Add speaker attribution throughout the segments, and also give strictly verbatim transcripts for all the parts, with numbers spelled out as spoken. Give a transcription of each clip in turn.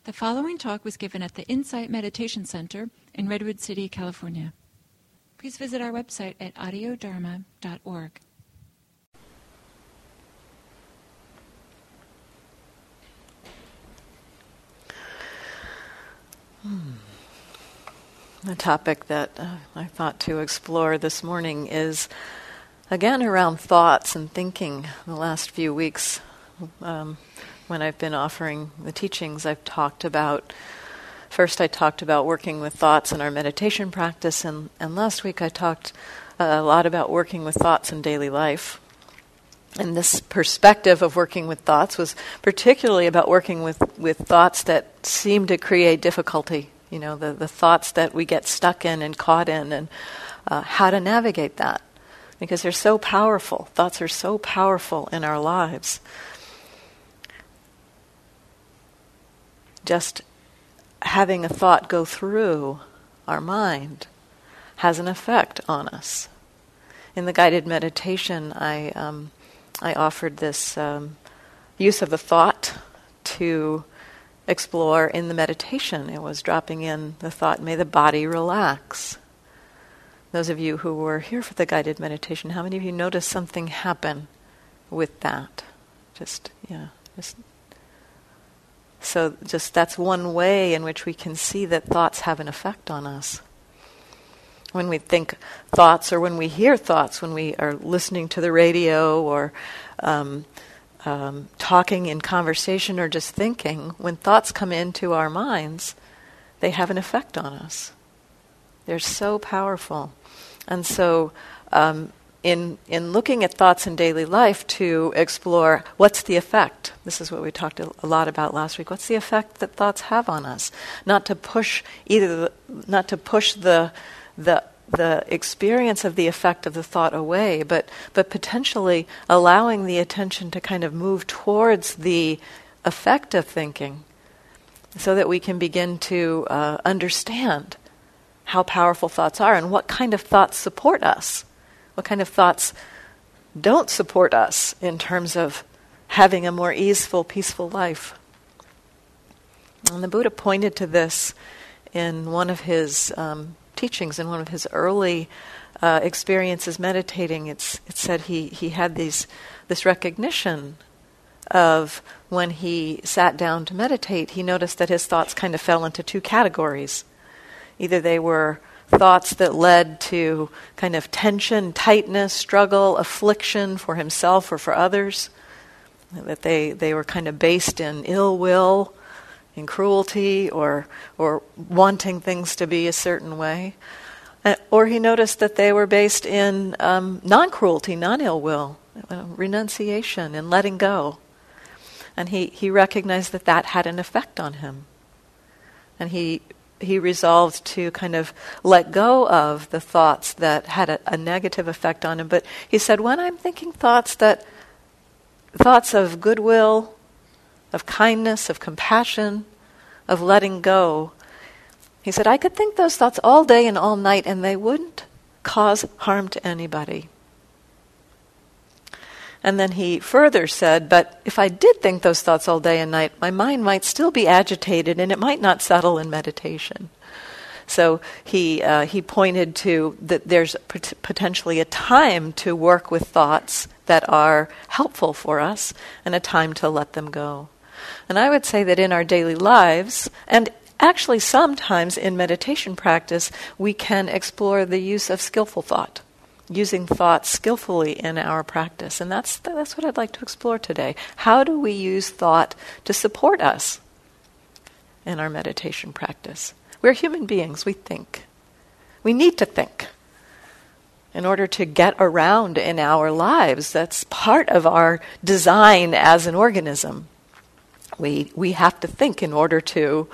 Speaker 1: The following talk was given at the Insight Meditation Center in Redwood City, California. Please visit our website at audio dharma dot org.
Speaker 2: Hmm. The topic that uh, I thought to explore this morning is, again, around thoughts and thinking. The last few weeks, um, when I've been offering the teachings, I've talked about, first I talked about working with thoughts in our meditation practice, and, and last week I talked uh, a lot about working with thoughts in daily life. And this perspective of working with thoughts was particularly about working with, with thoughts that seem to create difficulty, you know, the, the thoughts that we get stuck in and caught in, and uh, how to navigate that. Because they're so powerful. Thoughts are so powerful in our lives. Just having a thought go through our mind has an effect on us. In the guided meditation, I um, I offered this um, use of the thought to explore in the meditation. It was dropping in the thought, may the body relax. Those of you who were here for the guided meditation, how many of you noticed something happen with that? Just, yeah, just... So just that's one way in which we can see that thoughts have an effect on us. When we think thoughts, or when we hear thoughts, when we are listening to the radio or um, um, talking in conversation or just thinking, when thoughts come into our minds, they have an effect on us. They're so powerful. And so um, in in looking at thoughts in daily life, to explore what's the effect. This is what we talked a, a lot about last week. What's the effect that thoughts have on us? Not to push either, the, not to push the the the experience of the effect of the thought away, but but potentially allowing the attention to kind of move towards the effect of thinking, so that we can begin to uh, understand how powerful thoughts are and what kind of thoughts support us. What kind of thoughts don't support us in terms of having a more easeful, peaceful life? And the Buddha pointed to this in one of his um, teachings, in one of his early uh, experiences meditating. It's it said he he had these this recognition of when he sat down to meditate, he noticed that his thoughts kind of fell into two categories. Either they were thoughts that led to kind of tension, tightness, struggle, affliction for himself or for others, that they, they were kind of based in ill will, in cruelty, or or wanting things to be a certain way. Uh, or he noticed that they were based in um, non-cruelty, non-ill will, uh, renunciation and letting go. And he, he recognized that that had an effect on him. And he he resolved to kind of let go of the thoughts that had a, a negative effect on him. But he said, when I'm thinking thoughts that, thoughts of goodwill, of kindness, of compassion, of letting go, he said, I could think those thoughts all day and all night and they wouldn't cause harm to anybody. And then he further said, but if I did think those thoughts all day and night, my mind might still be agitated and it might not settle in meditation. So he uh, he pointed to that there's pot- potentially a time to work with thoughts that are helpful for us and a time to let them go. And I would say that in our daily lives, and actually sometimes in meditation practice, we can explore the use of skillful thought. Using thought skillfully in our practice. And that's that's what I'd like to explore today. How do we use thought to support us in our meditation practice? We're human beings. We think. We need to think in order to get around in our lives. That's part of our design as an organism. We we have to think in order to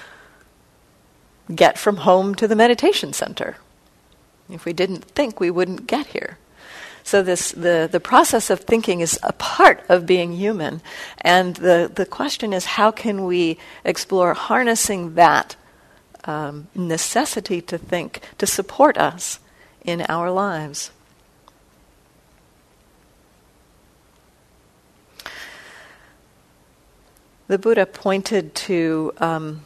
Speaker 2: get from home to the meditation center. If we didn't think, we wouldn't get here. So this the, the process of thinking is a part of being human. And the, the question is, how can we explore harnessing that um, necessity to think to support us in our lives? the Buddha pointed to um,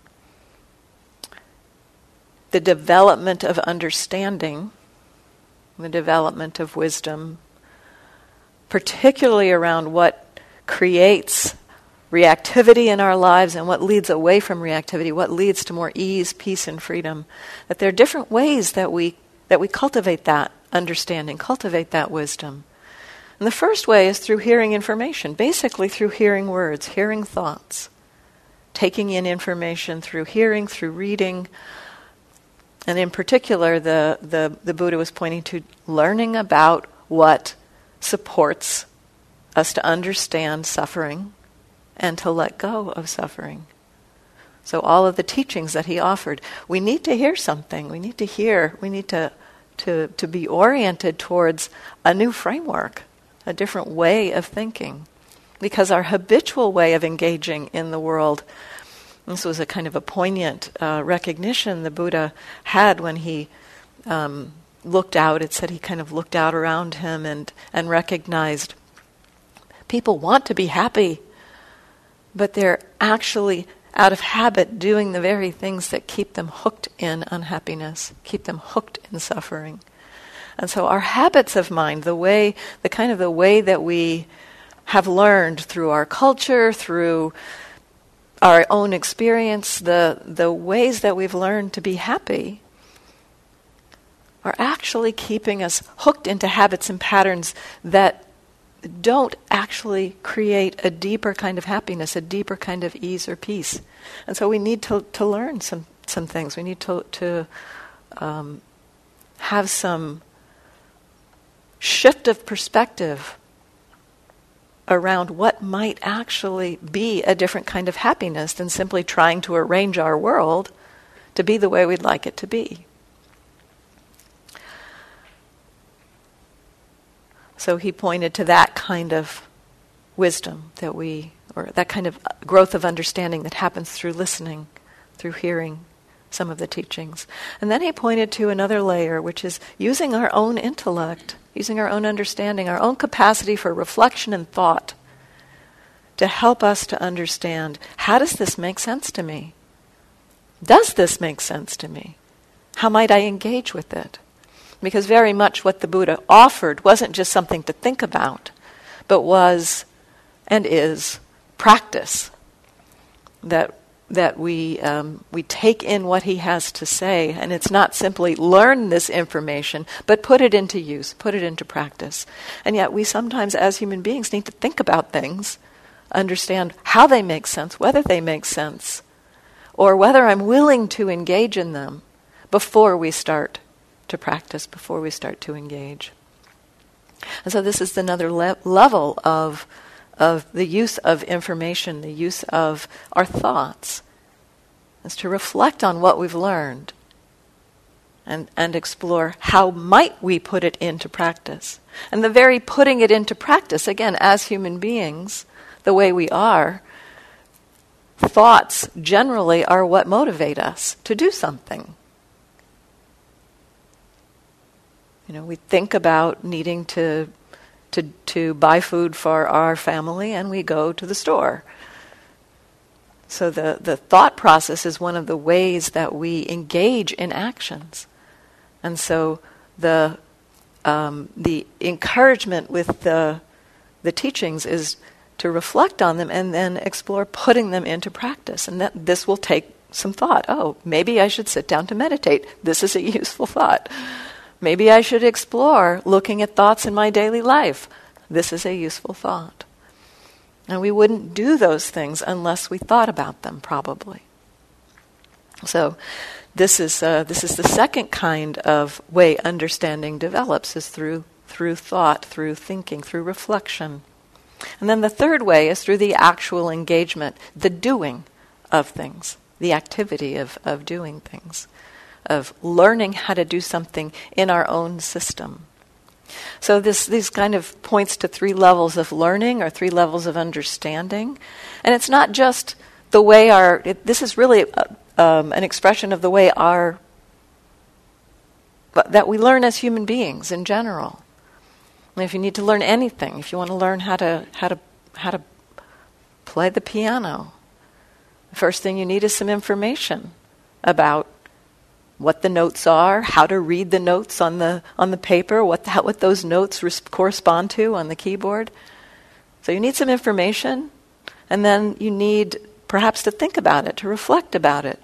Speaker 2: the development of understanding, the development of wisdom, particularly around what creates reactivity in our lives and what leads away from reactivity, what leads to more ease, peace, and freedom. That there are different ways that we that we cultivate that understanding, cultivate that wisdom. And the first way is through hearing information, basically through hearing words, hearing thoughts, taking in information through hearing, through reading. And in particular, the, the, the Buddha was pointing to learning about what supports us to understand suffering and to let go of suffering. So all of the teachings that he offered, we need to hear something. We need to hear, we need to, to, to be oriented towards a new framework, a different way of thinking. Because our habitual way of engaging in the world, this was a kind of a poignant uh, recognition the Buddha had when he um, looked out. It said he kind of looked out around him and, and recognized people want to be happy, but they're actually out of habit doing the very things that keep them hooked in unhappiness, keep them hooked in suffering. And so our habits of mind, the way, the kind of the way that we have learned through our culture, through our own experience, the the ways that we've learned to be happy are actually keeping us hooked into habits and patterns that don't actually create a deeper kind of happiness, a deeper kind of ease or peace. And so we need to to learn some, some things. We need to, to um, have some shift of perspective around what might actually be a different kind of happiness than simply trying to arrange our world to be the way we'd like it to be. So he pointed to that kind of wisdom that we, or that kind of growth of understanding that happens through listening, through hearing some of the teachings. And then he pointed to another layer, which is using our own intellect, using our own understanding, our own capacity for reflection and thought to help us to understand, how does this make sense to me? Does this make sense to me? How might I engage with it? Because very much what the Buddha offered wasn't just something to think about, but was and is practice. That that we um, we take in what he has to say, and it's not simply learn this information, but put it into use, put it into practice. And yet we sometimes, as human beings, need to think about things, understand how they make sense, whether they make sense, or whether I'm willing to engage in them before we start to practice, before we start to engage. And so this is another le- level of of the use of information, the use of our thoughts, is to reflect on what we've learned and, and explore how might we put it into practice. And the very putting it into practice, again, as human beings, the way we are, thoughts generally are what motivate us to do something. You know, we think about needing to to to buy food for our family, and we go to the store. So the, the thought process is one of the ways that we engage in actions. And so the um, the encouragement with the the teachings is to reflect on them and then explore putting them into practice. And that this will take some thought. Oh, maybe I should sit down to meditate. This is a useful thought. Maybe I should explore looking at thoughts in my daily life. This is a useful thought. And we wouldn't do those things unless we thought about them, probably. So this is uh, this is the second kind of way understanding develops, is through through thought, through thinking, through reflection. And then the third way is through the actual engagement, the doing of things, the activity of, of doing things, of learning how to do something in our own system. So this this kind of points to three levels of learning, or three levels of understanding. And it's not just the way our, it, this is really a, um, an expression of the way our, that we learn as human beings in general. And if you need to learn anything, if you want to learn how to how to how to play the piano. The first thing you need is some information about what the notes are, how to read the notes on the on the paper, what the, what those notes res- correspond to on the keyboard. So you need some information, and then you need perhaps to think about it, to reflect about it.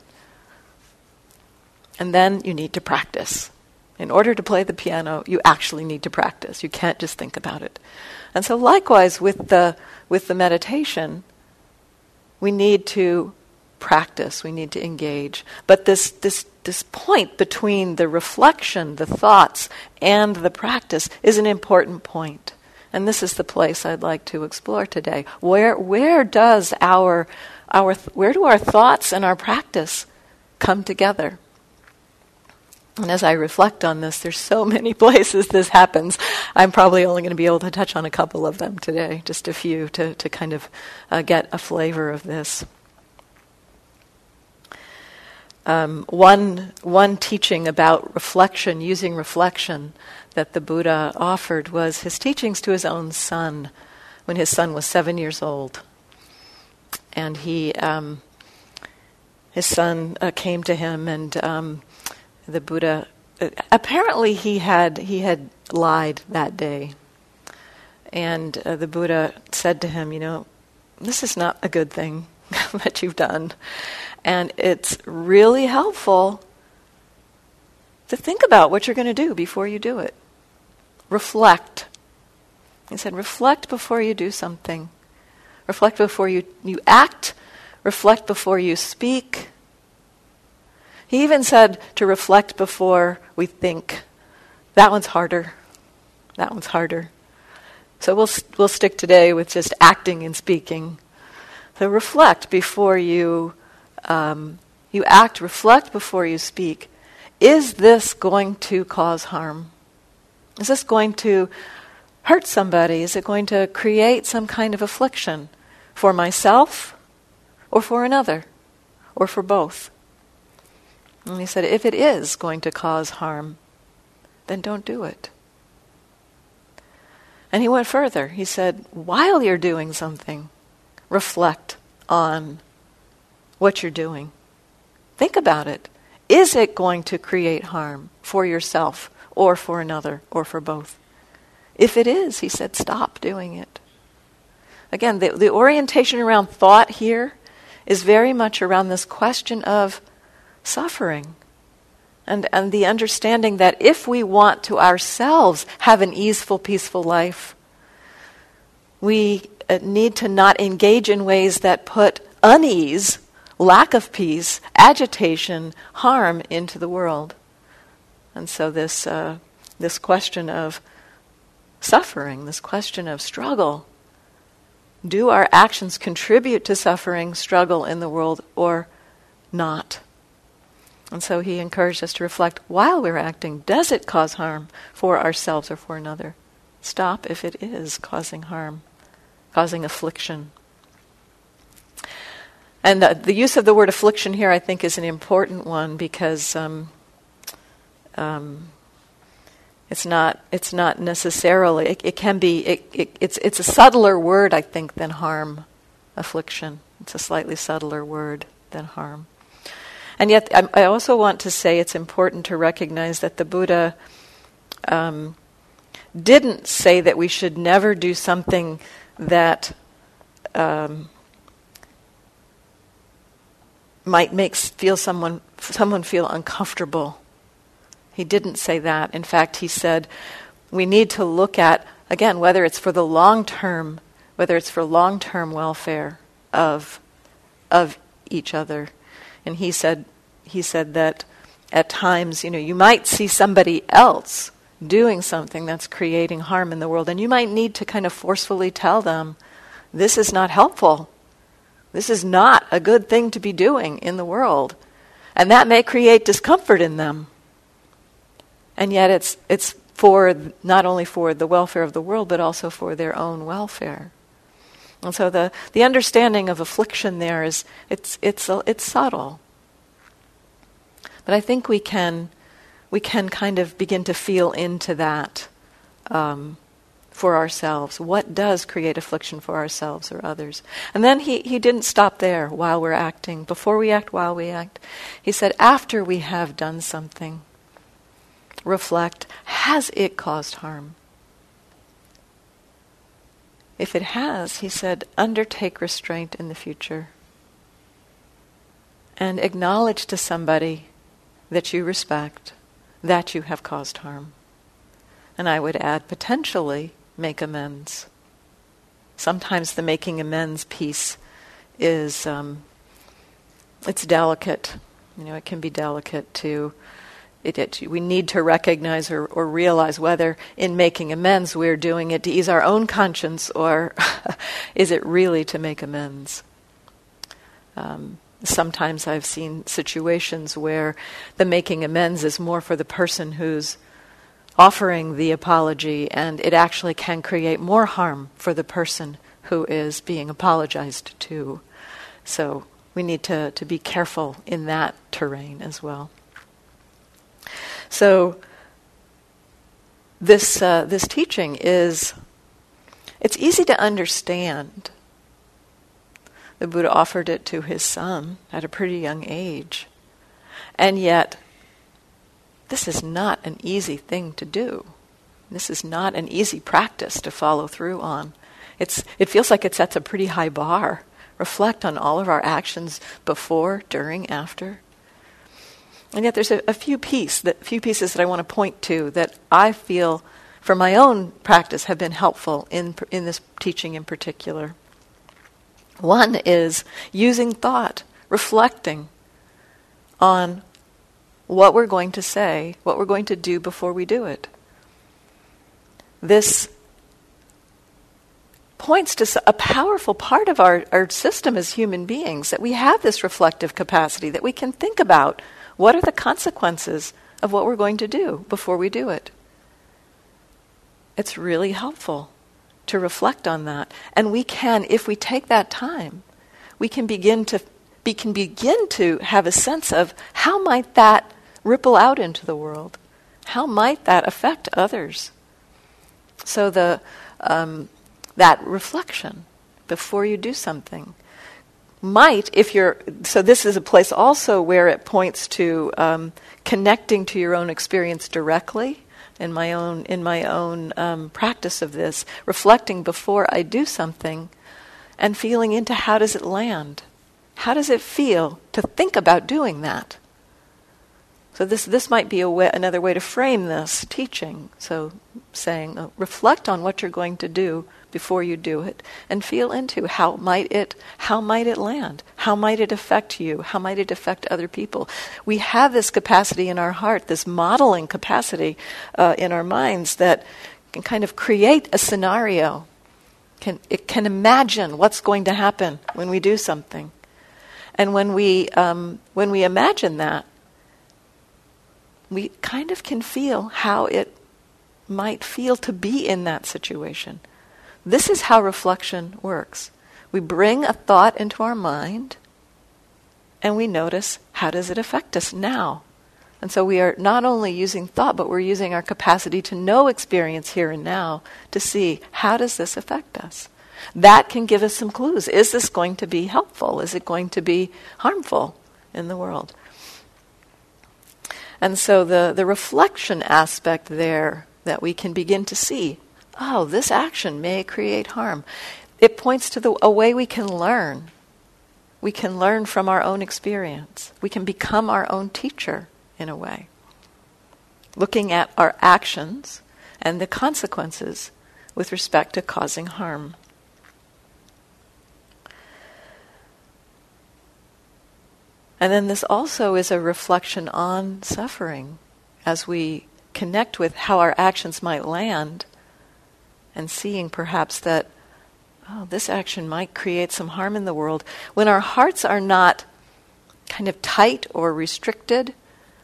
Speaker 2: And then you need to practice. In order to play the piano, you actually need to practice. You can't just think about it. And so likewise with the with the meditation, we need to practice, we need to engage. But this this this point between the reflection, the thoughts, and the practice is an important point. And this is the place I'd like to explore today. Where where does our our where do our thoughts and our practice come together? And as I reflect on this, there's so many places this happens. I'm probably only going to be able to touch on a couple of them today, just a few, to, to kind of uh, get a flavor of this. Um, one, one teaching about reflection, using reflection, that the Buddha offered was his teachings to his own son when his son was seven years old. And he, um, his son uh, came to him and... Um, The Buddha, uh, apparently he had he had lied that day. And uh, the Buddha said to him, you know, this is not a good thing that you've done. And it's really helpful to think about what you're going to do before you do it. Reflect. He said, reflect before you do something. Reflect before you, you act. Reflect before you speak. He even said to reflect before we think. That one's harder. That one's harder. So we'll we'll stick today with just acting and speaking. So reflect before you um, you act. Reflect before you speak. Is this going to cause harm? Is this going to hurt somebody? Is it going to create some kind of affliction for myself, or for another, or for both? And he said, if it is going to cause harm, then don't do it. And he went further. He said, while you're doing something, reflect on what you're doing. Think about it. Is it going to create harm for yourself, or for another, or for both? If it is, he said, stop doing it. Again, the, the orientation around thought here is very much around this question of suffering, and and the understanding that if we want to ourselves have an easeful, peaceful life, we uh, need to not engage in ways that put unease, lack of peace, agitation, harm into the world. And so this uh, this question of suffering, this question of struggle, do our actions contribute to suffering, struggle in the world, or not? And so he encouraged us to reflect while we're acting. Does it cause harm for ourselves or for another? Stop if it is causing harm, causing affliction. And the, the use of the word affliction here, I think, is an important one because um, um, it's not it's not necessarily it, it can be it, it, it's it's a subtler word, I think, than harm. Affliction. It's a slightly subtler word than harm. And yet, I also want to say it's important to recognize that the Buddha um, didn't say that we should never do something that um, might make feel someone someone feel uncomfortable. He didn't say that. In fact, he said we need to look at, again, whether it's for the long term, whether it's for long term welfare of of each other. And he said, he said that at times, you know, you might see somebody else doing something that's creating harm in the world, and you might need to kind of forcefully tell them, this is not helpful. This is not a good thing to be doing in the world. And that may create discomfort in them. And yet it's it's for not only for the welfare of the world, but also for their own welfare. And so the, the understanding of affliction there is, it's it's it's subtle. But I think we can we can kind of begin to feel into that um, for ourselves? What does create affliction for ourselves or others? And then he, he didn't stop there while we're acting. Before we act, while we act. He said, after we have done something, reflect, has it caused harm? If it has, he said, undertake restraint in the future. And acknowledge to somebody that you respect that you have caused harm. And I would add, potentially, make amends. Sometimes the making amends piece is, um, it's delicate. You know, it can be delicate to, it, it, we need to recognize or, or realize whether in making amends we're doing it to ease our own conscience or is it really to make amends. Um, sometimes I've seen situations where the making amends is more for the person who's offering the apology, and it actually can create more harm for the person who is being apologized to. So we need to, to be careful in that terrain as well. So this uh, this teaching is, it's easy to understand. The Buddha offered it to his son at a pretty young age. And yet, this is not an easy thing to do. This is not an easy practice to follow through on. It's, it feels like it sets a pretty high bar. Reflect on all of our actions before, during, after. And yet there's a, a few piece that few pieces that I want to point to that I feel, for my own practice, have been helpful in in this teaching in particular. One is using thought, reflecting on what we're going to say, what we're going to do before we do it. This points to a powerful part of our, our system as human beings, that we have this reflective capacity, that we can think about what are the consequences of what we're going to do before we do it. It's really helpful to reflect on that. And we can, if we take that time, we can begin to we can begin to have a sense of how might that ripple out into the world? How might that affect others? So the um, that reflection before you do something might, if you're, so this is a place also where it points to um, connecting to your own experience directly. In my own in my own um, practice of this, reflecting before I do something, and feeling into how does it land? How does it feel to think about doing that? So this this might be a way, another way to frame this teaching. So saying, uh, reflect on what you're going to do before you do it, and feel into how might it how might it land? How might it affect you? How might it affect other people? We have this capacity in our heart, this modeling capacity uh, in our minds that can kind of create a scenario. Can it can imagine what's going to happen when we do something, and when we um, when we imagine that, we kind of can feel how it might feel to be in that situation. This is how reflection works. We bring a thought into our mind, and we notice, how does it affect us now? And so we are not only using thought, but we're using our capacity to know experience here and now to see, how does this affect us? That can give us some clues. Is this going to be helpful? Is it going to be harmful in the world? And so the, the reflection aspect there that we can begin to see, oh, this action may create harm. It points to the, a way we can learn. We can learn from our own experience. We can become our own teacher in a way. Looking at our actions and the consequences with respect to causing harm. And then this also is a reflection on suffering as we connect with how our actions might land, and seeing perhaps that, oh, this action might create some harm in the world. When our hearts are not kind of tight or restricted,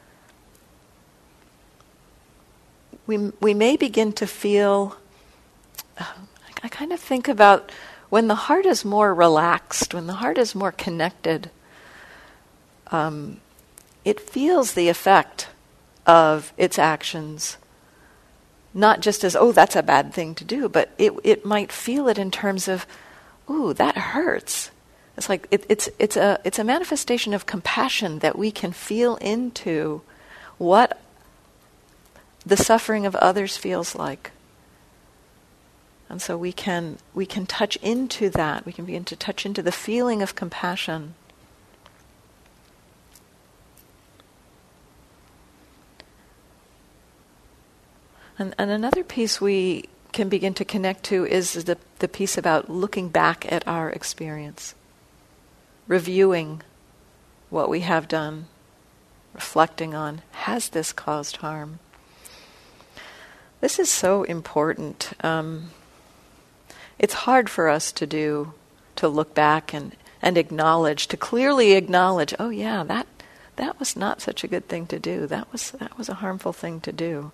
Speaker 2: we we may begin to feel, uh, I kind of think about when the heart is more relaxed, when the heart is more connected, um, it feels the effect of its actions not just as, oh, that's a bad thing to do, but it it might feel it in terms of, ooh, that hurts. It's like it, it's it's a it's a manifestation of compassion that we can feel into what the suffering of others feels like. And so we can we can touch into that. We can begin to touch into the feeling of compassion. And, and another piece we can begin to connect to is the, the piece about looking back at our experience, reviewing what we have done, reflecting on, has this caused harm? This is so important. Um, it's hard for us to do, to look back and, and acknowledge, to clearly acknowledge, oh yeah, that that was not such a good thing to do. That was that was a harmful thing to do.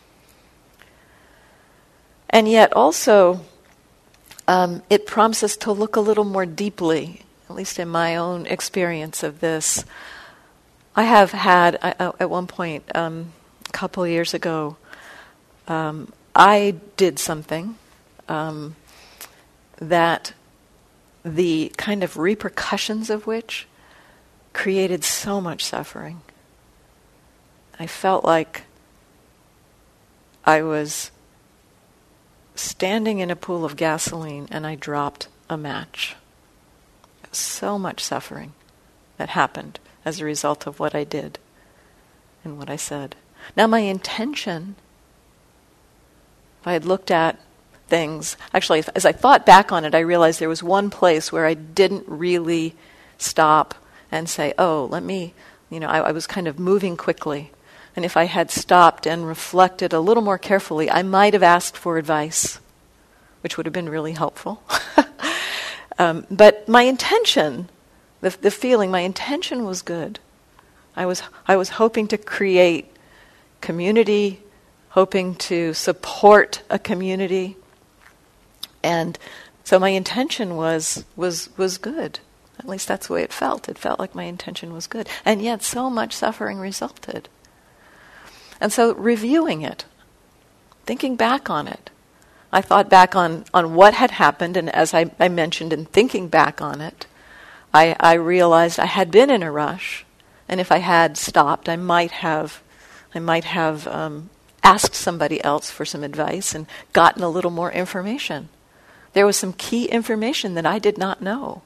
Speaker 2: And yet also, um, it prompts us to look a little more deeply, at least in my own experience of this. I have had, I, at one point, um, a couple of years ago, um, I did something um, that the kind of repercussions of which created so much suffering. I felt like I was standing in a pool of gasoline and I dropped a match. So much suffering that happened as a result of what I did and what I said. Now my intention, if I had looked at things, actually as I thought back on it, I realized there was one place where I didn't really stop and say, oh, let me, you know, I, I was kind of moving quickly. And if I had stopped and reflected a little more carefully, I might have asked for advice, which would have been really helpful. um, but my intention, the, the feeling, my intention was good. I was I was hoping to create community, hoping to support a community, and so my intention was was was good. At least that's the way it felt. It felt like my intention was good, and yet so much suffering resulted. And so reviewing it, thinking back on it, I thought back on, on what had happened, and as I, I mentioned in thinking back on it, I, I realized I had been in a rush, and if I had stopped, I might have, I might have um, asked somebody else for some advice and gotten a little more information. There was some key information that I did not know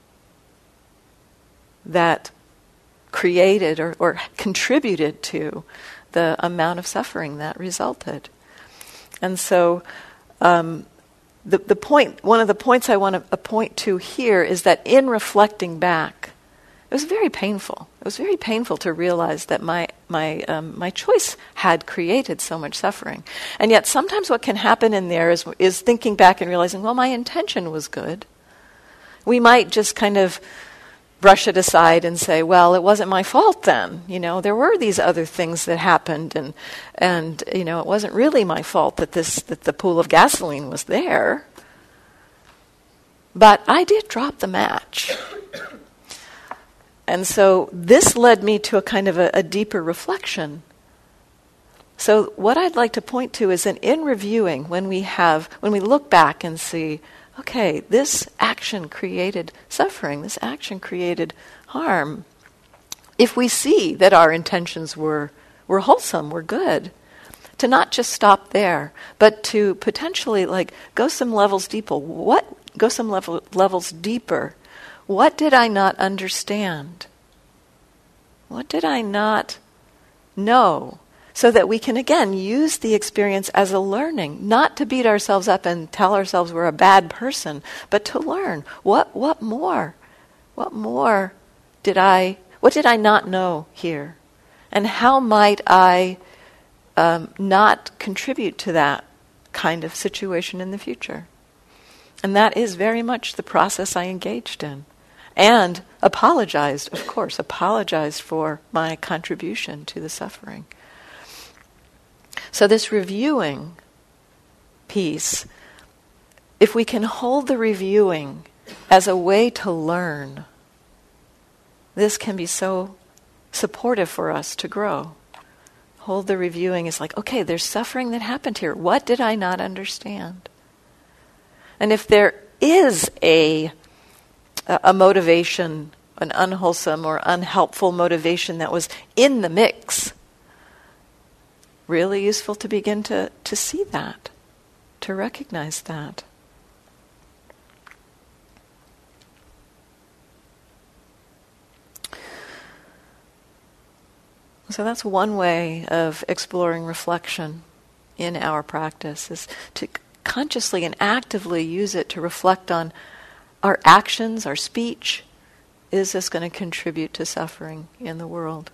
Speaker 2: that created or, or contributed to the amount of suffering that resulted. And so um, the the point, one of the points I want to point to here is that in reflecting back, it was very painful. It was very painful to realize that my my um, my choice had created so much suffering. And yet sometimes what can happen in there is is thinking back and realizing, well, my intention was good. We might just kind of brush it aside and say, well, it wasn't my fault then. You know, there were these other things that happened, and and you know, it wasn't really my fault that this that the pool of gasoline was there. But I did drop the match. And so this led me to a kind of a, a deeper reflection. So what I'd like to point to is that in reviewing, when we have when we look back and see, okay, this action created suffering, this action created harm. If we see that our intentions were, were wholesome, were good, to not just stop there, but to potentially like go some levels deeper. What go some level, levels deeper? What did I not understand? What did I not know? So that we can, again, use the experience as a learning, not to beat ourselves up and tell ourselves we're a bad person, but to learn. What what more? What more did I, what did I not know here? And how might I um, not contribute to that kind of situation in the future? And that is very much the process I engaged in. And apologized, of course, apologized for my contribution to the suffering. So this reviewing piece, if we can hold the reviewing as a way to learn, this can be so supportive for us to grow. Hold the reviewing is like, okay, there's suffering that happened here. What did I not understand? And if there is a, a motivation, an unwholesome or unhelpful motivation that was in the mix, really useful to begin to, to see that, to recognize that. So that's one way of exploring reflection in our practice, is to consciously and actively use it to reflect on our actions, our speech. Is this going to contribute to suffering in the world?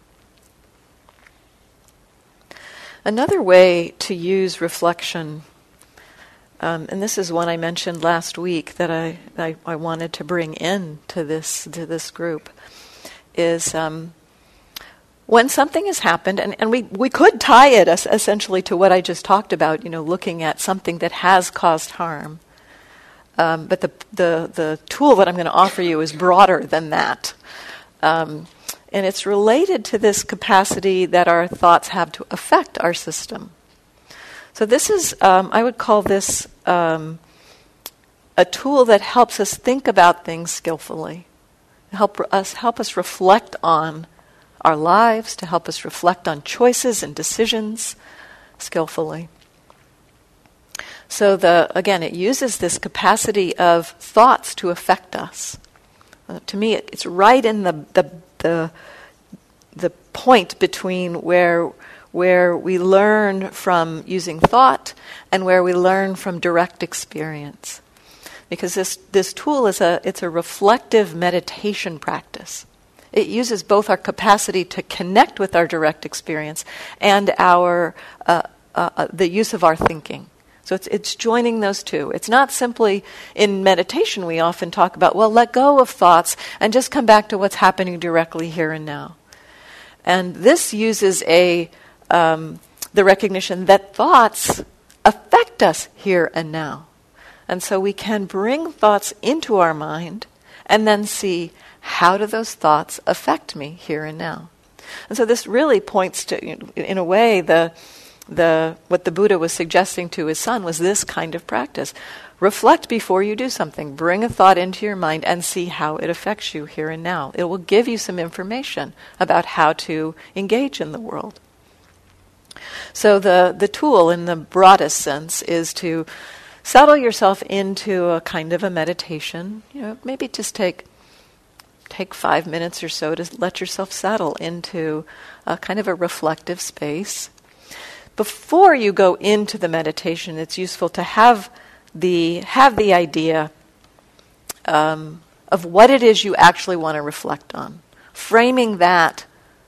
Speaker 2: Another way to use reflection, um, and this is one I mentioned last week that I, I, I wanted to bring in to this to this group, is um, when something has happened, and, and we, we could tie it as, essentially to what I just talked about, you know, looking at something that has caused harm. Um, but the, the the tool that I'm going to offer you is broader than that. Um, and it's related to this capacity that our thoughts have to affect our system. So this is, um, I would call this um, a tool that helps us think about things skillfully, help us help us reflect on our lives, to help us reflect on choices and decisions skillfully. So the again, it uses this capacity of thoughts to affect us. Uh, to me, it, it's right in the the the the point between where where we learn from using thought and where we learn from direct experience. Because this this tool is a it's a reflective meditation practice. It uses both our capacity to connect with our direct experience and our uh, uh, the use of our thinking. So it's it's joining those two. It's not simply, in meditation we often talk about, well, let go of thoughts and just come back to what's happening directly here and now. And this uses a um, the recognition that thoughts affect us here and now. And so we can bring thoughts into our mind and then see, how do those thoughts affect me here and now? And so this really points to, in a way, the the what the Buddha was suggesting to his son was this kind of practice. Reflect before you do something. Bring a thought into your mind and see how it affects you here and now. It will give you some information about how to engage in the world. So the, the tool, in the broadest sense, is to settle yourself into a kind of a meditation. You know, maybe just take Take five minutes or so to let yourself settle into a kind of a reflective space. Before you go into the meditation, it's useful to have the have the idea um, of what it is you actually want to reflect on. Framing that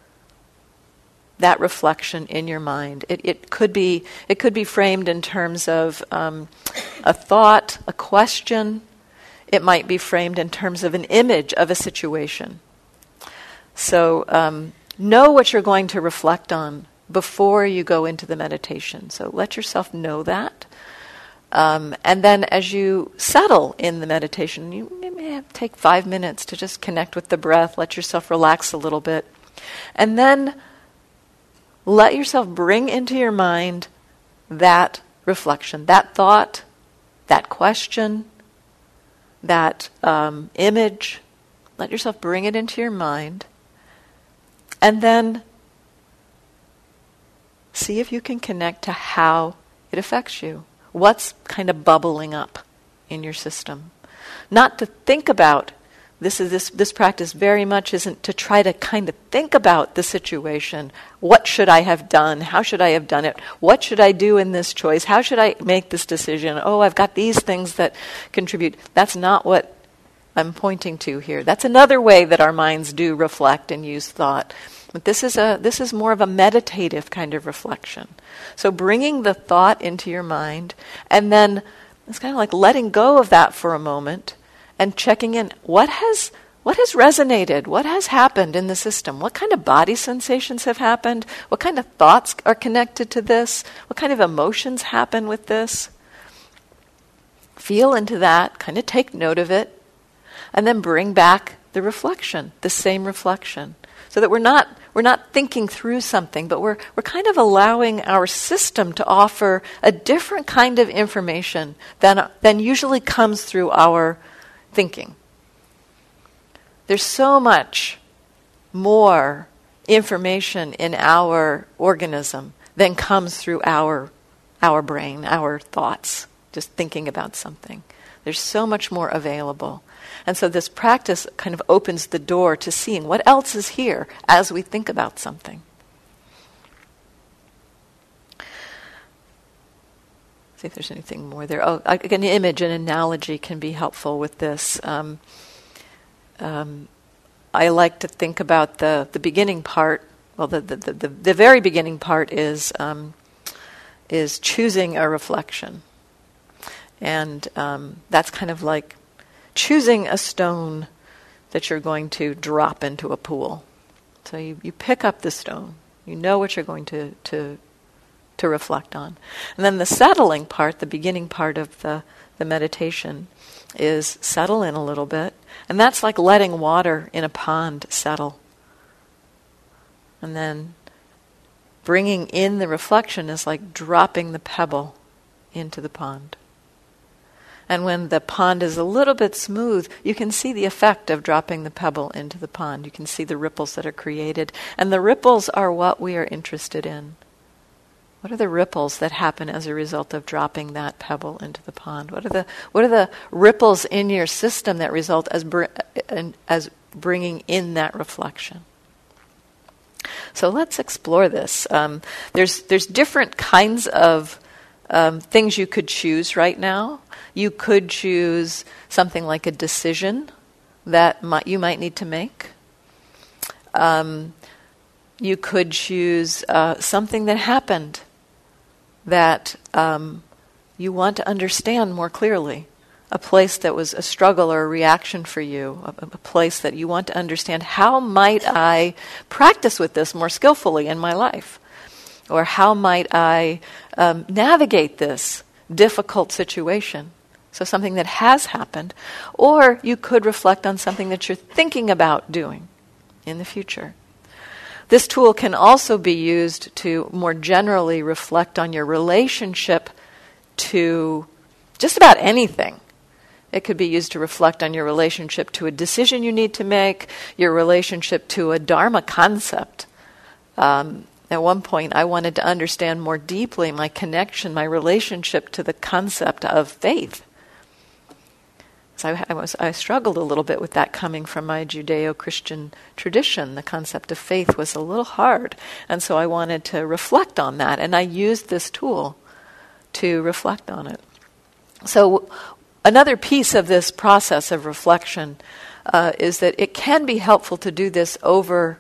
Speaker 2: that reflection in your mind. It, it could be it could be framed in terms of um, a thought, a question. It might be framed in terms of an image of a situation. So um, know what you're going to reflect on before you go into the meditation. So let yourself know that. Um, and then as you settle in the meditation, you may have, take five minutes to just connect with the breath, let yourself relax a little bit. And then let yourself bring into your mind that reflection, that thought, that question, that um, image. Let yourself bring it into your mind, and then see if you can connect to how it affects you. What's kind of bubbling up in your system? Not to think about this is this this practice very much isn't to try to kind of think about the situation. What should I have done? How should I have done it? What should I do in this choice? How should I make this decision? Oh, I've got these things that contribute. That's not what I'm pointing to here. That's another way that our minds do reflect and use thought. But this is a this is more of a meditative kind of reflection. So bringing the thought into your mind, and then it's kind of like letting go of that for a moment and checking in. What has what has resonated? What has happened in the system? What kind of body sensations have happened? What kind of thoughts are connected to this? What kind of emotions happen with this? Feel into that, kind of take note of it, and then bring back the reflection, the same reflection. So that we're not we're not thinking through something, but we're we're kind of allowing our system to offer a different kind of information than than usually comes through our thinking. There's so much more information in our organism than comes through our our brain, our thoughts, just thinking about something. There's so much more available. And so this practice kind of opens the door to seeing what else is here as we think about something. See if there's anything more there. Oh, an image, an analogy can be helpful with this. Um, um, I like to think about the, the beginning part. Well, the, the, the, the very beginning part is um, is choosing a reflection. And um, that's kind of like choosing a stone that you're going to drop into a pool. So you, you pick up the stone. You know what you're going to, to to reflect on. And then the settling part, the beginning part of the, the meditation, is settle in a little bit. And that's like letting water in a pond settle. And then bringing in the reflection is like dropping the pebble into the pond. And when the pond is a little bit smooth, you can see the effect of dropping the pebble into the pond. You can see the ripples that are created. And the ripples are what we are interested in. What are the ripples that happen as a result of dropping that pebble into the pond? What are the what are the ripples in your system that result as br- as bringing in that reflection? So let's explore this. Um, there's there's different kinds of um, things you could choose right now. You could choose something like a decision that might, you might need to make. Um, you could choose uh, something that happened that um, you want to understand more clearly. A place that was a struggle or a reaction for you. A, a place that you want to understand, how might I practice with this more skillfully in my life? Or how might I um, navigate this difficult situation? So something that has happened. Or you could reflect on something that you're thinking about doing in the future. This tool can also be used to more generally reflect on your relationship to just about anything. It could be used to reflect on your relationship to a decision you need to make, your relationship to a Dharma concept. Um, at one point, I wanted to understand more deeply my connection, my relationship to the concept of faith. So I, I, was, I struggled a little bit with that coming from my Judeo-Christian tradition. The concept of faith was a little hard. And so I wanted to reflect on that. And I used this tool to reflect on it. So another piece of this process of reflection uh, is that it can be helpful to do this over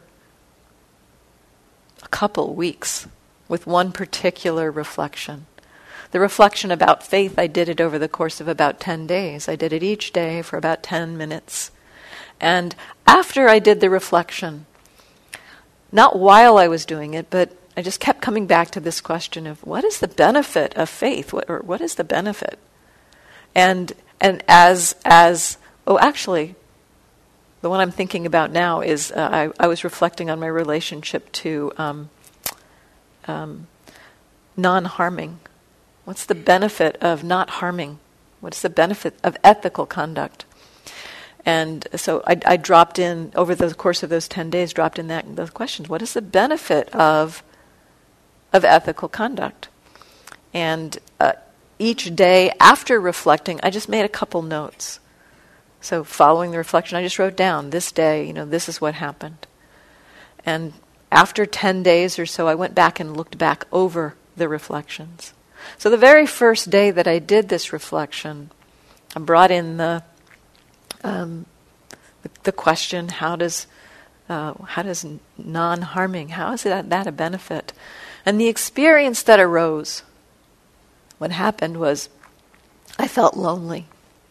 Speaker 2: a couple weeks with one particular reflection. The reflection about faith, I did it over the course of about ten days. I did it each day for about ten minutes. And after I did the reflection, not while I was doing it, but I just kept coming back to this question of what is the benefit of faith? What, or what is the benefit? And and as as oh, actually, the one I'm thinking about now is uh, I, I was reflecting on my relationship to um, um, non-harming. What's the benefit of not harming? What's the benefit of ethical conduct? And so I, I dropped in, over the course of those ten days, dropped in that those questions. What is the benefit of of ethical conduct? And uh, each day after reflecting, I just made a couple notes. So following the reflection, I just wrote down, this day, you know, this is what happened. And after ten days or so, I went back and looked back over the reflections. So the very first day that I did this reflection, I brought in the um, the, the question: How does uh, how does non-harming? How is that that a benefit? And the experience that arose, what happened was, I felt lonely,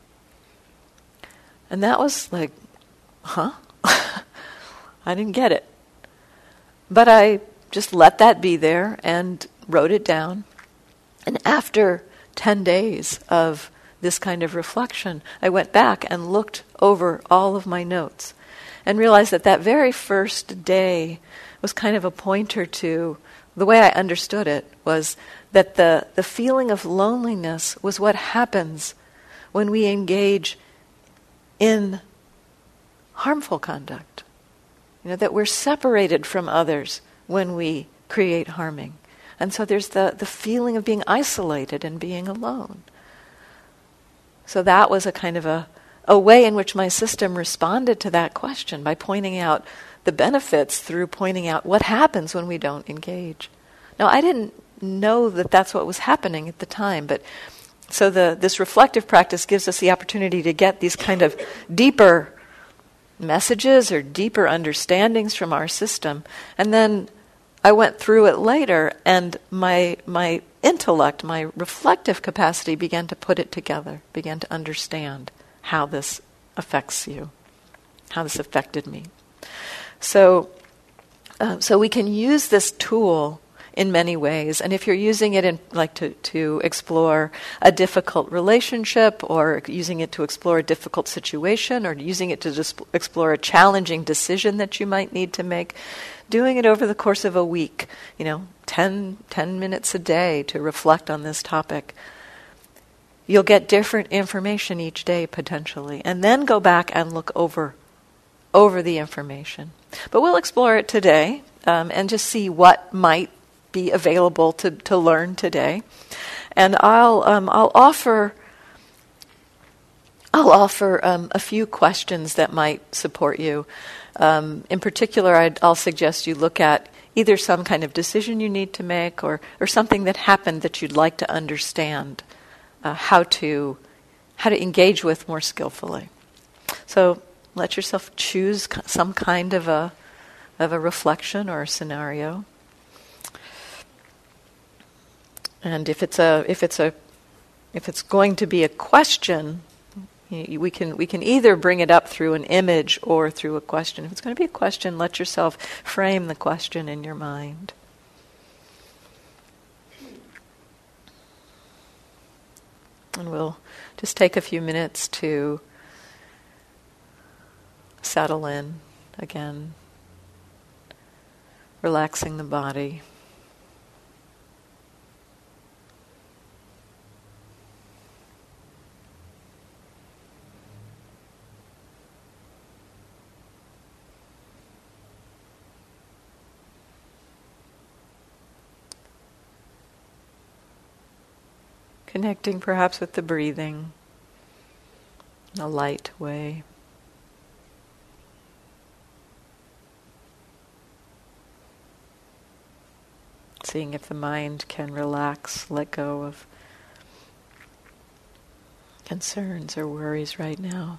Speaker 2: and that was like, huh? I didn't get it, but I just let that be there and wrote it down. And after ten days of this kind of reflection, I went back and looked over all of my notes. and realized that that very first day was kind of a pointer to, the way I understood it was that the, the feeling of loneliness was what happens when we engage in harmful conduct. You know, that we're separated from others when we create harming. And so there's the, the feeling of being isolated and being alone. So that was a kind of a, a way in which my system responded to that question by pointing out the benefits through pointing out what happens when we don't engage. Now, I didn't know that that's what was happening at the time, but so the this reflective practice gives us the opportunity to get these kind of deeper messages or deeper understandings from our system. And then I went through it later, and my my intellect, my reflective capacity began to put it together, began to understand how this affects you, how this affected me. So, uh, so we can use this tool in many ways, and if you're using it in like to, to explore a difficult relationship, or using it to explore a difficult situation, or using it to dis- explore a challenging decision that you might need to make, doing it over the course of a week, you know, ten, ten minutes a day to reflect on this topic, you'll get different information each day potentially, and then go back and look over over the information. But we'll explore it today um, and just see what might be available to, to learn today. And I'll um, I'll offer I'll offer um, a few questions that might support you. Um, in particular, I'd, I'll suggest you look at either some kind of decision you need to make, or or something that happened that you'd like to understand uh, how to how to engage with more skillfully. So let yourself choose some kind of a of a reflection or a scenario. And if it's a if it's a if it's going to be a question, we can we can either bring it up through an image or through a question. If it's going to be a question, let yourself frame the question in your mind. And we'll just take a few minutes to settle in again, relaxing the body. Connecting perhaps with the breathing in a light way. Seeing if the mind can relax, let go of concerns or worries right now.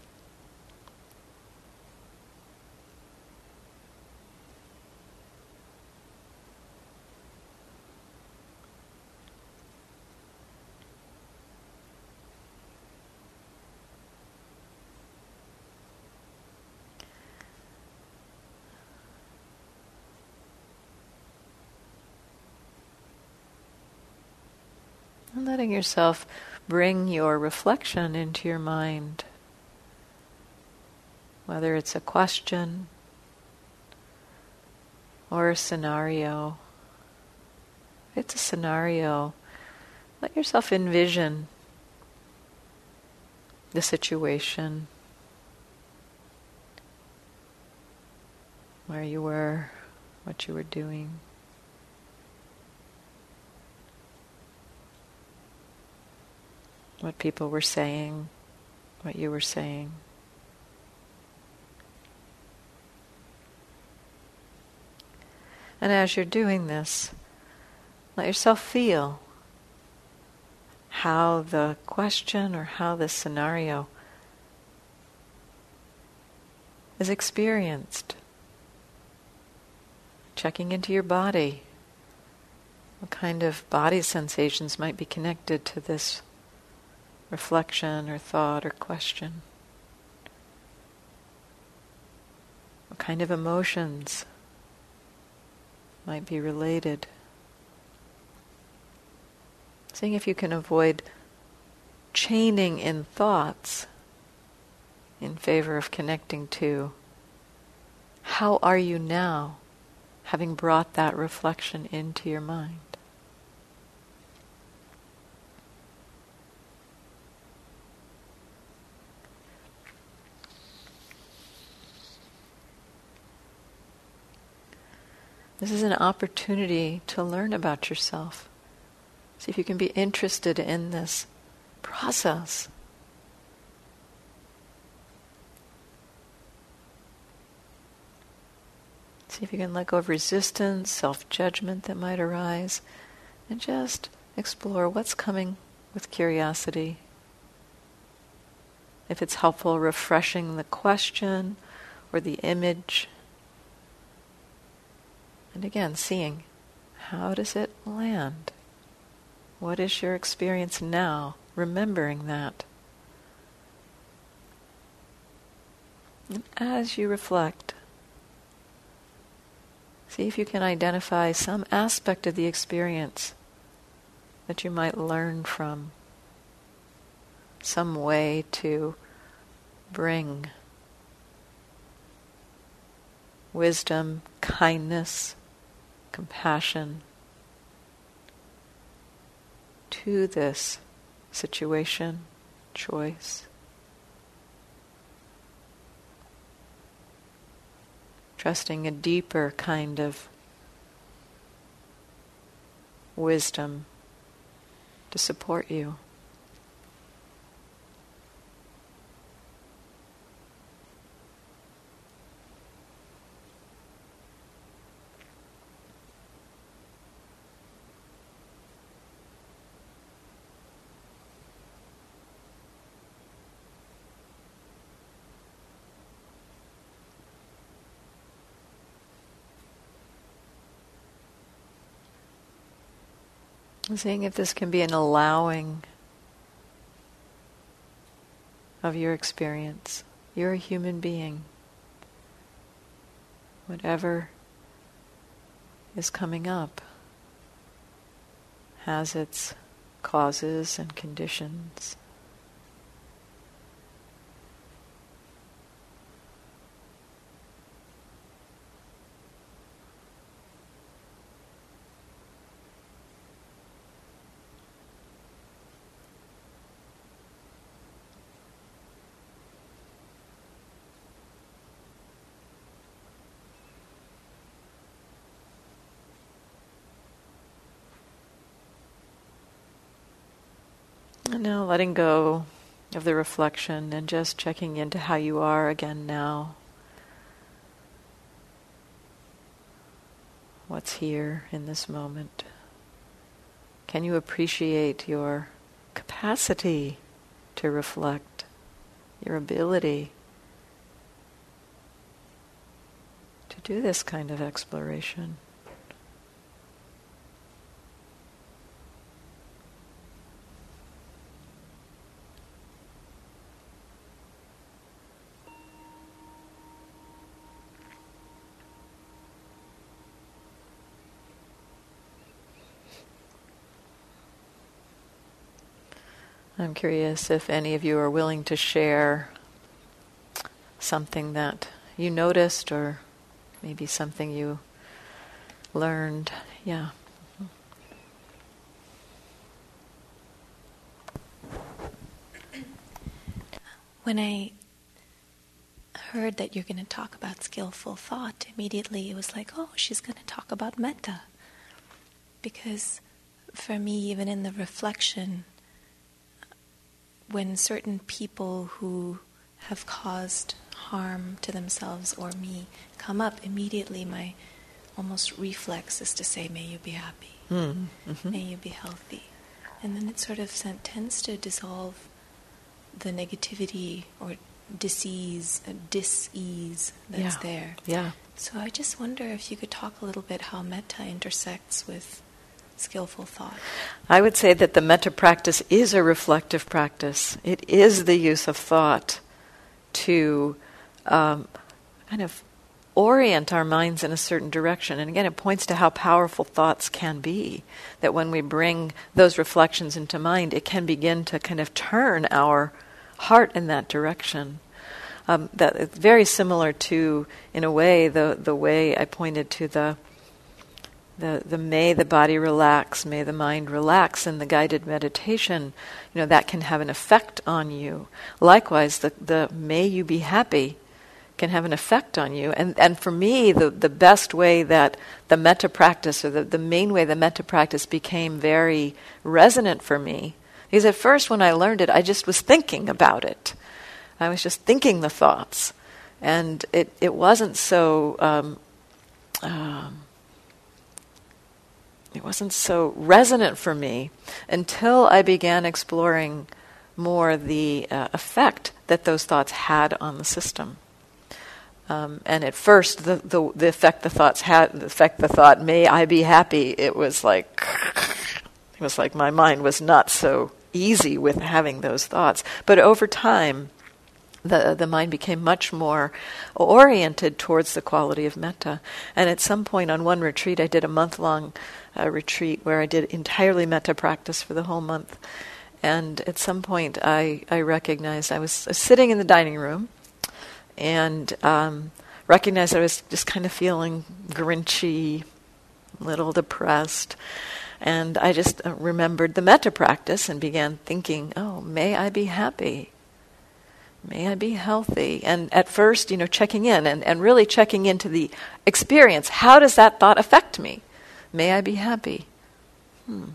Speaker 2: And letting yourself bring your reflection into your mind, whether it's a question or a scenario. If it's a scenario, let yourself envision the situation, where you were, what you were doing. What people were saying, what you were saying. And as you're doing this, let yourself feel how the question or how the scenario is experienced. Checking into your body. What kind of body sensations might be connected to this reflection or thought or question? What kind of emotions might be related? Seeing if you can avoid chaining in thoughts in favor of connecting to how are you now, having brought that reflection into your mind? This is an opportunity to learn about yourself. See if you can be interested in this process. See if you can let go of resistance, self-judgment that might arise, and just explore what's coming with curiosity. If it's helpful, refreshing the question or the image. And again, seeing, how does it land? What is your experience now? Remembering that. And as you reflect, see if you can identify some aspect of the experience that you might learn from. Some way to bring wisdom, kindness, compassion to this situation, choice. Trusting a deeper kind of wisdom to support you. Seeing if this can be an allowing of your experience. You're a human being. Whatever is coming up has its causes and conditions. And now letting go of the reflection and just checking into how you are again now. What's here in this moment? Can you appreciate your capacity to reflect, your ability to do this kind of exploration? I'm curious if any of you are willing to share something that you noticed or maybe something you learned. Yeah.
Speaker 3: When I heard that you're going to talk about skillful thought, immediately it was like, oh, she's going to talk about metta. Because for me, even in the reflection, when certain people who have caused harm to themselves or me come up, immediately my almost reflex is to say, may you be happy,
Speaker 2: Mm. Mm-hmm.
Speaker 3: may you be healthy. And then it sort of tends to dissolve the negativity or disease, uh, dis-ease that's
Speaker 2: Yeah.
Speaker 3: there.
Speaker 2: Yeah.
Speaker 3: So I just wonder if you could talk a little bit how metta intersects with skillful thought.
Speaker 2: I would say that the metta practice is a reflective practice. It is the use of thought to um, kind of orient our minds in a certain direction. And again, it points to how powerful thoughts can be. That when we bring those reflections into mind, it can begin to kind of turn our heart in that direction. Um, that it's very similar to, in a way, the the way I pointed to the the the may the body relax, may the mind relax in the guided meditation. You know, that can have an effect on you. Likewise, the the may you be happy can have an effect on you. And and for me, the, the best way that the metta practice, or the, the main way the metta practice became very resonant for me, because at first when I learned it, I just was thinking about it. I was just thinking the thoughts. And it, it wasn't so um, um, it wasn't so resonant for me until I began exploring more the uh, effect that those thoughts had on the system. Um, and at first, the, the the effect the thoughts had, the effect the thought, "May I be happy," it was like, it was like my mind was not so easy with having those thoughts. But over time, the the mind became much more oriented towards the quality of metta. And at some point on one retreat, I did a month-long uh, retreat where I did entirely metta practice for the whole month. And at some point, I, I recognized I was sitting in the dining room, and um, recognized I was just kind of feeling grinchy, a little depressed. And I just uh, remembered the metta practice and began thinking, oh, may I be happy? May I be healthy? And at first, you know, checking in and, and really checking into the experience. How does that thought affect me? May I be happy? Hmm.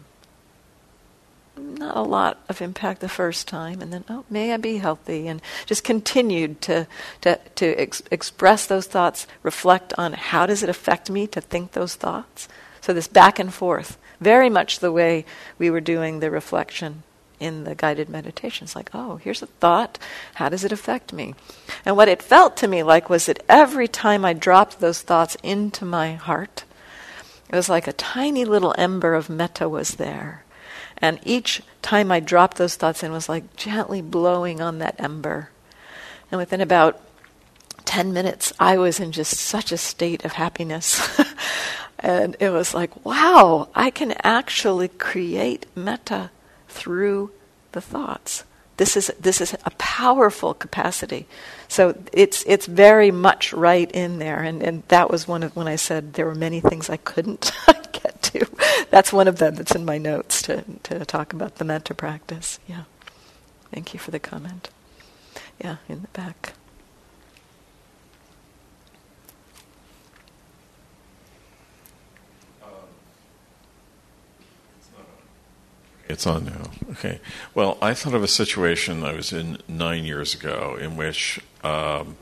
Speaker 2: Not a lot of impact the first time, and then, oh, may I be healthy, and just continued to to, to ex- express those thoughts, reflect on how does it affect me to think those thoughts. So this back and forth, very much the way we were doing the reflection in the guided meditations. Like, oh, here's a thought, how does it affect me? And what it felt to me like was that every time I dropped those thoughts into my heart, it was like a tiny little ember of metta was there. And each time I dropped those thoughts in was like gently blowing on that ember. And within about ten minutes, I was in just such a state of happiness. And it was like, wow, I can actually create metta through the thoughts. This is this is a powerful capacity. So it's it's very much right in there. And, and that was one of when I said there were many things I couldn't get to. That's one of them that's in my notes to, to talk about the metta practice. Yeah. Thank you for the comment. Yeah, in the back.
Speaker 4: It's on now. Okay. Well, I thought of a situation I was in nine years ago in which um,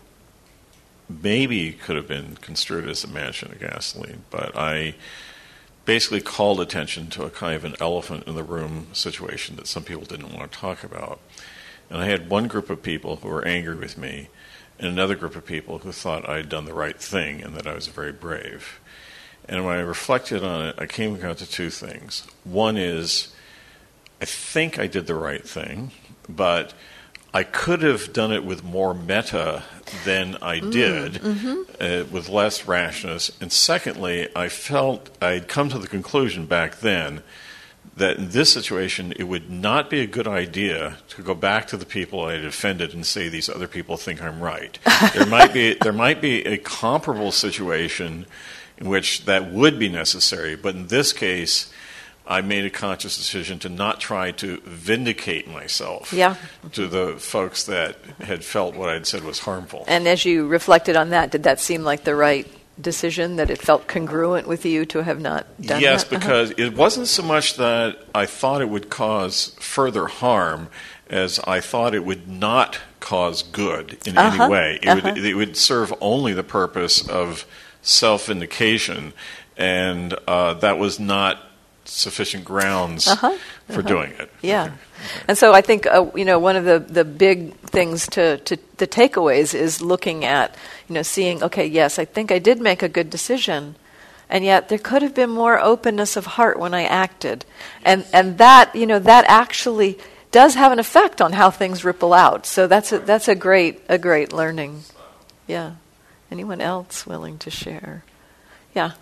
Speaker 4: maybe could have been construed as a mansion of gasoline, but I basically called attention to a kind of an elephant in the room situation that some people didn't want to talk about. And I had one group of people who were angry with me and another group of people who thought I had done the right thing and that I was very brave. And when I reflected on it, I came down to two things. One is, I think I did the right thing, but I could have done it with more metta than I did, mm-hmm. uh, with less rashness. And secondly, I felt I'd come to the conclusion back then that in this situation, it would not be a good idea to go back to the people I had offended and say these other people think I'm right. There might be there might be a comparable situation in which that would be necessary, but in this case, I made a conscious decision to not try to vindicate myself
Speaker 2: yeah.
Speaker 4: to the folks that had felt what I'd said was harmful.
Speaker 2: And as you reflected on that, did that seem like the right decision, that it felt congruent with you to have not done
Speaker 4: yes,
Speaker 2: that?
Speaker 4: Yes, because uh-huh. It wasn't so much that I thought it would cause further harm as I thought it would not cause good in uh-huh. any way. It, uh-huh. would, it would serve only the purpose of self-vindication, and uh, that was not sufficient grounds
Speaker 2: uh-huh.
Speaker 4: for
Speaker 2: uh-huh.
Speaker 4: doing it.
Speaker 2: Yeah.
Speaker 4: Okay. Okay.
Speaker 2: And so I think, uh, you know, one of the, the big things to, to the takeaways is looking at, you know, seeing, okay, yes, I think I did make a good decision, and yet there could have been more openness of heart when I acted. And and that, you know, that actually does have an effect on how things ripple out. So that's a, that's a great a great learning. Yeah. Anyone else willing to share? Yeah.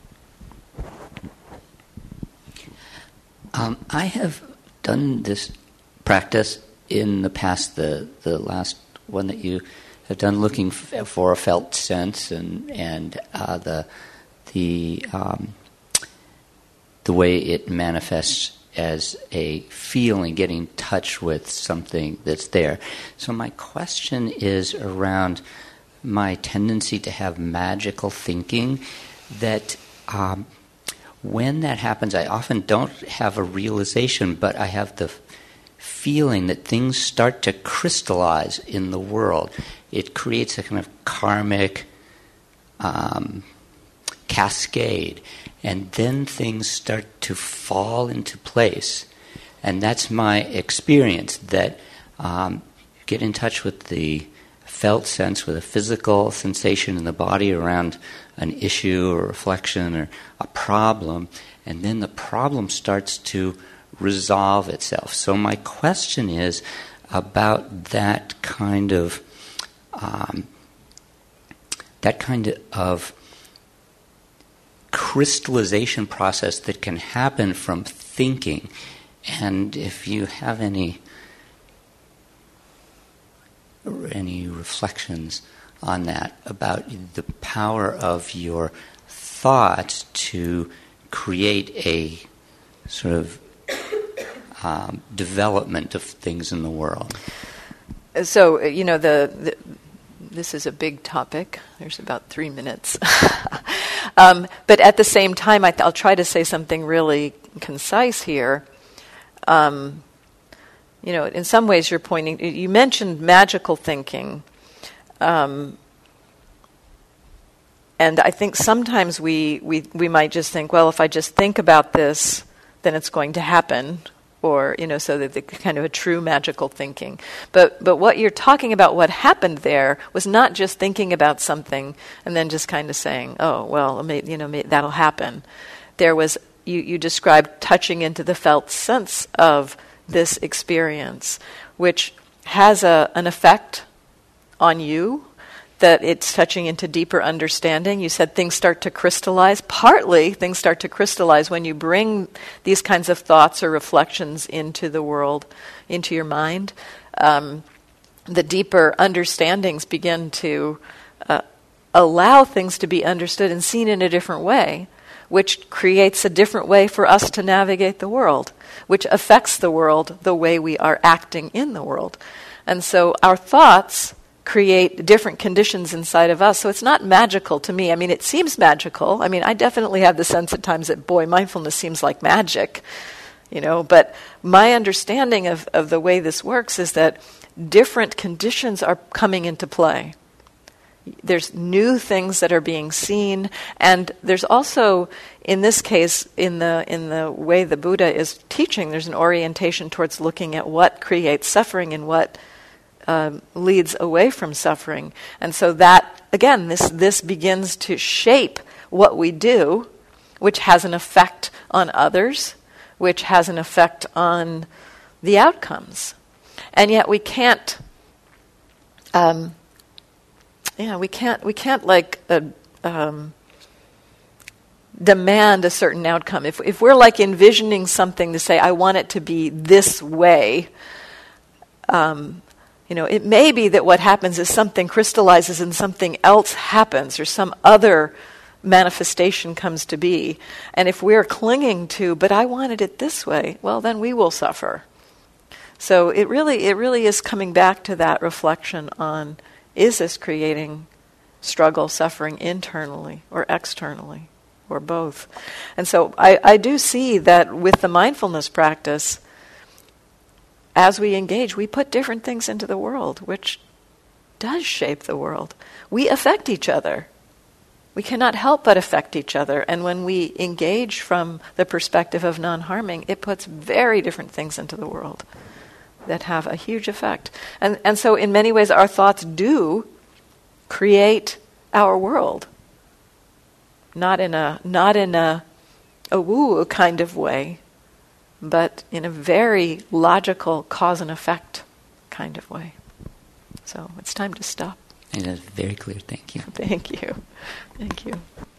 Speaker 5: Um, I have done this practice in the past, the, the last one that you have done, looking f- for a felt sense and and uh, the the um, the way it manifests as a feeling, getting in touch with something that's there. So my question is around my tendency to have magical thinking, that um, when that happens, I often don't have a realization, but I have the f- feeling that things start to crystallize in the world. It creates a kind of karmic um, cascade, and then things start to fall into place. And that's my experience, that um, you get in touch with the felt sense, with a physical sensation in the body around an issue or reflection or a problem, and then the problem starts to resolve itself. So my question is about that kind of um, that kind of crystallization process that can happen from thinking. And if you have any any reflections on that, about the power of your thought to create a sort of um, development of things in the world.
Speaker 2: So, you know, the, the this is a big topic. There's about three minutes. um, but at the same time, I th- I'll try to say something really concise here. Um, you know, in some ways you're pointing, you mentioned magical thinking. Um, and I think sometimes we, we, we might just think, well, if I just think about this, then it's going to happen. Or, you know, so that the kind of a true magical thinking. But but what you're talking about, what happened there, was not just thinking about something and then just kind of saying, oh, well, you know, that'll happen. There was, you, you described touching into the felt sense of this experience, which has a an effect on you, that it's touching into deeper understanding. You said things start to crystallize. Partly, things start to crystallize when you bring these kinds of thoughts or reflections into the world, into your mind. Um, the deeper understandings begin to uh, allow things to be understood and seen in a different way, which creates a different way for us to navigate the world, which affects the world the way we are acting in the world. And so our thoughts create different conditions inside of us. So it's not magical to me. I mean, it seems magical. I mean, I definitely have the sense at times that, boy, mindfulness seems like magic, you know, but my understanding of, of the way this works is that different conditions are coming into play. There's new things that are being seen, and there's also, in this case, in the in the way the Buddha is teaching, there's an orientation towards looking at what creates suffering and what Um, leads away from suffering. And so that, again, this this begins to shape what we do, which has an effect on others, which has an effect on the outcomes. And yet we can't, um, yeah, we can't, we can't like uh, um, demand a certain outcome. If if we're like envisioning something to say, I want it to be this way, um, You know, it may be that what happens is something crystallizes and something else happens, or some other manifestation comes to be. And if we're clinging to, but I wanted it this way, well, then we will suffer. So it really, it really is coming back to that reflection on, is this creating struggle, suffering internally or externally, or both? And so I, I do see that with the mindfulness practice, as we engage, we put different things into the world, which does shape the world. We affect each other. We cannot help but affect each other. And when we engage from the perspective of non-harming, it puts very different things into the world that have a huge effect. And and so in many ways, our thoughts do create our world. Not in a not in a, a woo-woo kind of way, but in a very logical cause and effect kind of way. So it's time to stop.
Speaker 5: And that's very clear. Thank you.
Speaker 2: Thank you. Thank you.